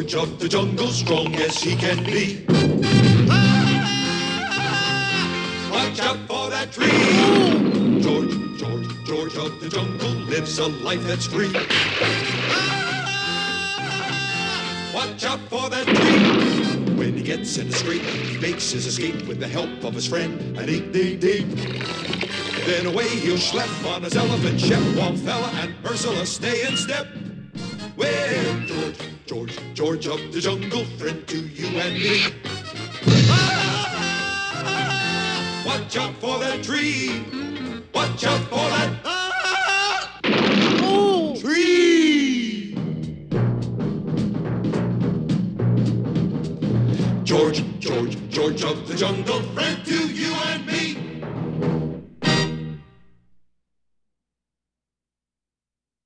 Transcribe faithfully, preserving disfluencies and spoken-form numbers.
George of the jungle, strong as he can be. Watch out for that tree. George, George, George of the jungle lives a life that's free. Watch out for that tree. When he gets in a scrape, he makes his escape with the help of his friend, an eight eight eight. Then away he'll schlep on his elephant ship, while Fella and Ursula stay in step. Well, George, George, George of the jungle, friend to you and me. Watch out for that tree. Watch out for that